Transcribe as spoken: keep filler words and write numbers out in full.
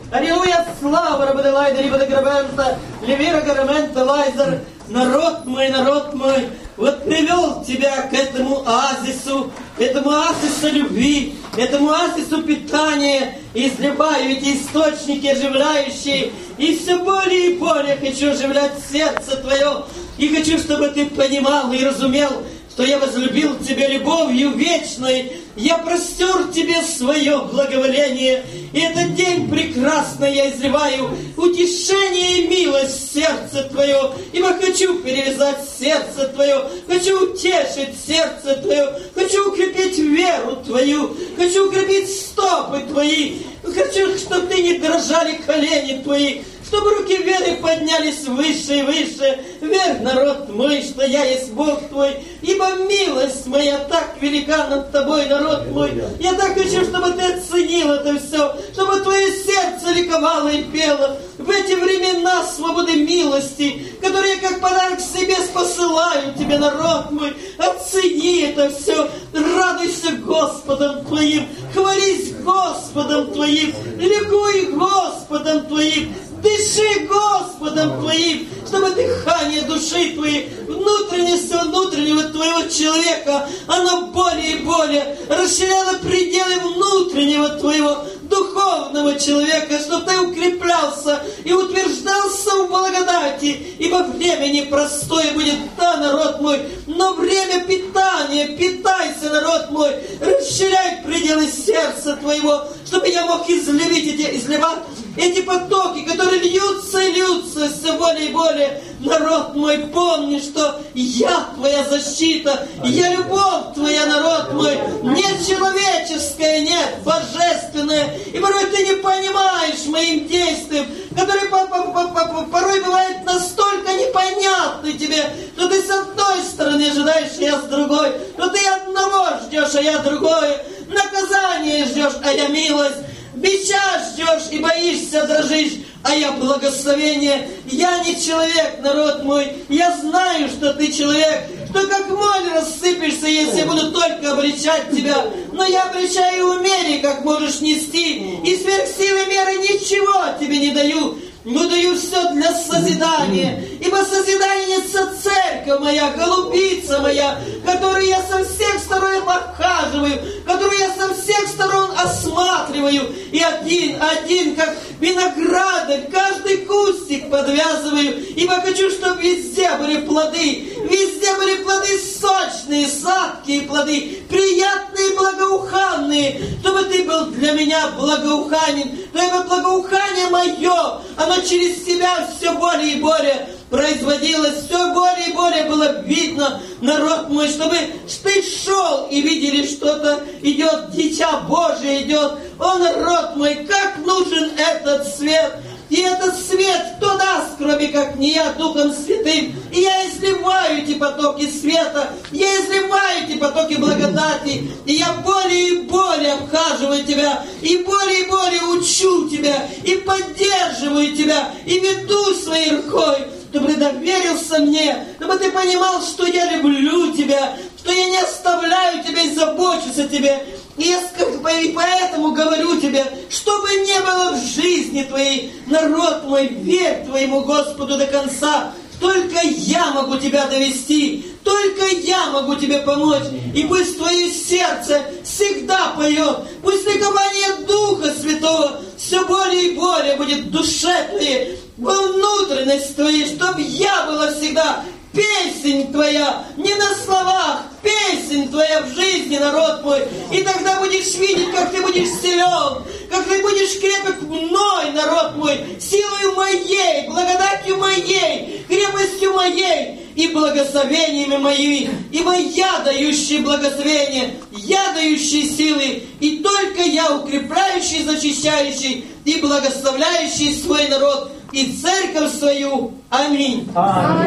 Аллилуйя, слава Рабаделайда, Рибадаграбента, Левира Гарамента, Лайзер. Народ мой, народ мой, вот привел тебя к этому оазису, этому оазису любви, этому оазису питания, изливаю эти источники оживляющие, и все более и более хочу оживлять сердце твое, и хочу, чтобы ты понимал и разумел, что я возлюбил тебя любовью вечной, я простер тебе свое благоволение, и этот день прекрасный я изливаю утешение и милость в сердце твое, ибо хочу перевязать сердце твое, хочу утешить сердце твое, хочу укрепить веру твою, хочу укрепить стопы твои, хочу, чтобы ты не дрожали колени твои, чтобы руки веры поднялись выше и выше. Верь, народ мой, что я есть Бог твой, ибо милость моя так велика над тобой, народ мой. Я так хочу, чтобы ты оценил это все, чтобы твое сердце ликовало и пело в эти времена свободы милости, которые я как подарок себе посылаю тебе, народ мой. Оцени это все, радуйся Господом твоим, хвались Господом твоим, ликуй Господом твоим, дыши Господом твоим, чтобы дыхание души твоей, внутреннее, все внутреннего твоего человека, оно более и более расширяло пределы внутреннего твоего духовного человека, чтобы ты укреплялся и утверждался в благодати, ибо время непростое будет, да, народ мой, но время питания, питайся, народ мой, расширяй пределы сердца твоего, чтобы я мог изливить эти, изливать эти потоки, которые льются и льются все более и более. Народ мой, помни, что я твоя защита, я любовь твоя, народ мой, не человеческая, нет, божественная. И порой ты не понимаешь моим действием, которые порой бывают настолько непонятны тебе, что ты с одной стороны ожидаешь, а я с другой, что ты одного ждешь, а я другое, наказание ждешь, а я милость. Бича ждешь и боишься, дрожишь, а я благословение. Я не человек, народ мой. Я знаю, что ты человек, что как моль рассыпешься, если я буду только обличать тебя. Но я обличаю в мере, как можешь нести, и сверх силы меры ничего тебе не даю. Но даю все для созидания, ибо созидание — церковь моя, голубица моя, которую я со всех сторон обхаживаю, которую я со всех сторон осматриваю, и один, один, как виноградарь, каждый кустик подвязываю, ибо хочу, чтобы везде были плоды, везде были плоды сочные, сладкие плоды, приятные, благоуханные, чтобы ты был для меня благоуханен, чтобы благоухание мое, оно через себя все более и более производилось, все более и более было видно, народ мой, чтобы ты шел и видели, что-то идет, дитя Божие идет. О, народ мой, как нужен этот свет! И этот свет кто даст, кроме как не я, Духом Святым? И я изливаю эти потоки света, я изливаю эти потоки благодати, и я более и более обхаживаю тебя, и более и более учу тебя, и поддерживаю тебя, и веду своей рукой, чтобы ты доверился мне, чтобы ты понимал, что я люблю тебя, что я не оставляю тебя и забочусь о тебе. И я и поэтому говорю тебе, чтобы не было в жизни твоей, народ мой, верь твоему Господу до конца. Только я могу тебя довести, только я могу тебе помочь. И пусть твое сердце всегда поет, пусть ликование Духа Святого все более и более будет в душе твоей, во внутренности твоей, чтобы я была всегда. Песень твоя не на словах, песень твоя в жизни, народ мой. И тогда будешь видеть, как ты будешь силен, как ты будешь крепок мной, народ мой, силою моей, благодатью моей, крепостью моей и благословениями моими. Ибо я дающий благословение, я дающий силы, и только я укрепляющий, защищающий и благословляющий свой народ и церковь свою. Аминь. Аминь.